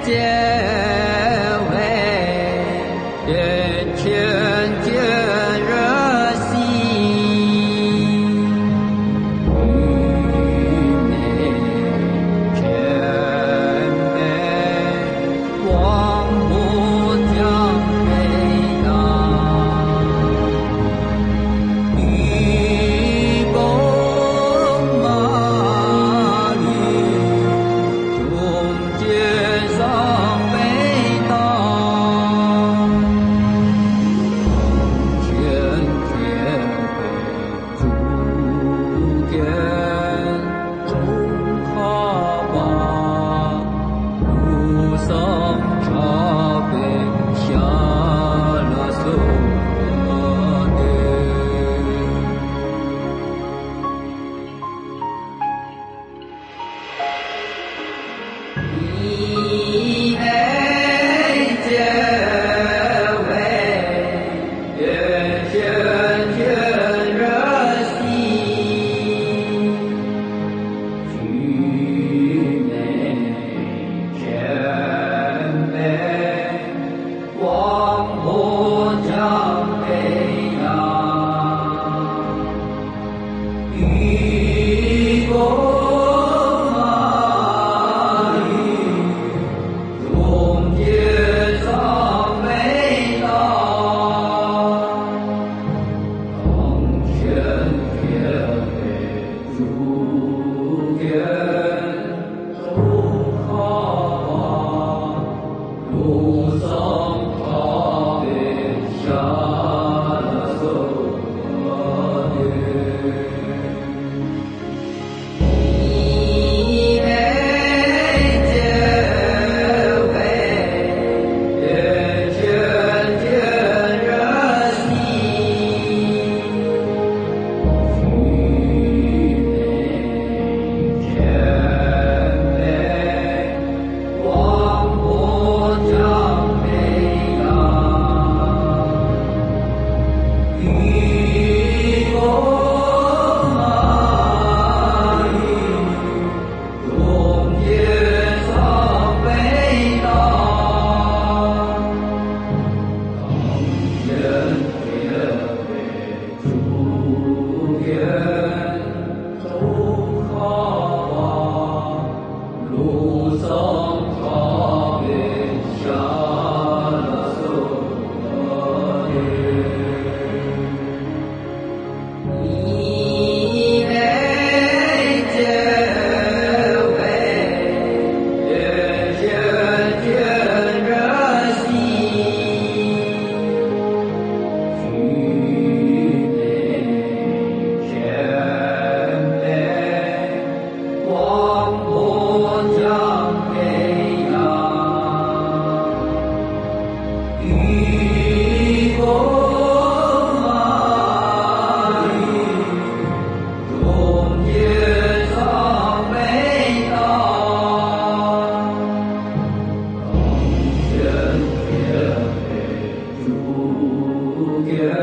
结为人间见热心，天美光不将北当，一公马里中间上北当，天天北竹间中卡巴，路上茶杯下了手的。你爱结为人间见热心，举眉天美光不将北洋，一公马里中间上北当，当天天北竹间中卡巴，路上茶杯下了手的。你爱结为人间见热心，举眉天美光不将北洋，一公马里中间上北当，当天天北竹间中卡巴，路上茶杯下了手的。你爱结为人间见热心，举眉天美光不将北洋，一公马里中间上北当，当天天北竹间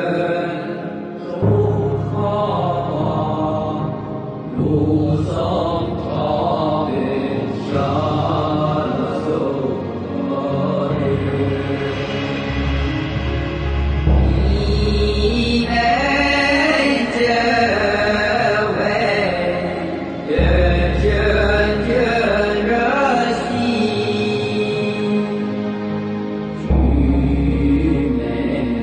中卡巴，路上茶杯下了手的。你爱结为人间见热心，举眉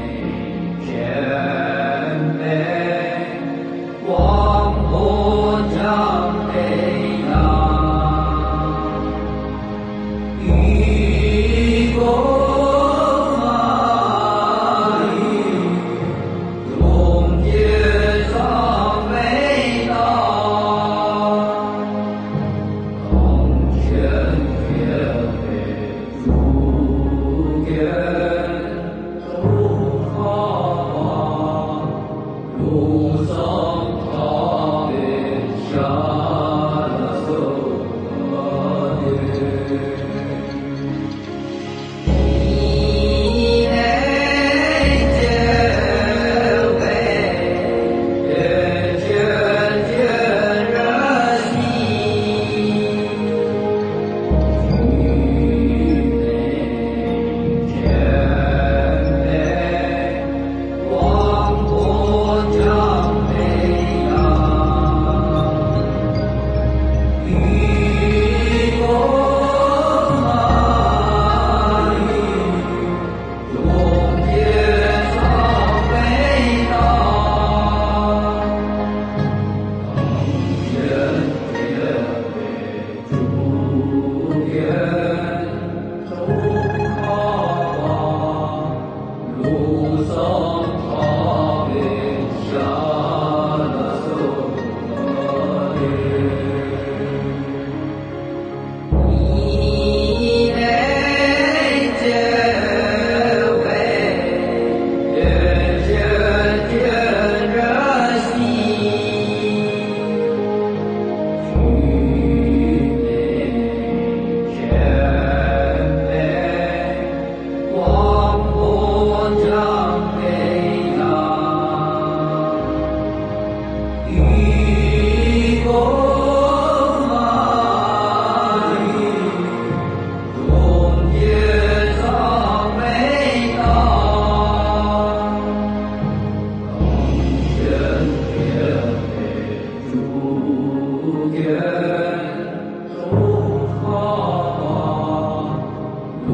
天美光不将北洋，一公马里中间上北当，当天天北竹间中卡巴，路上茶杯下了手的。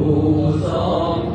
路上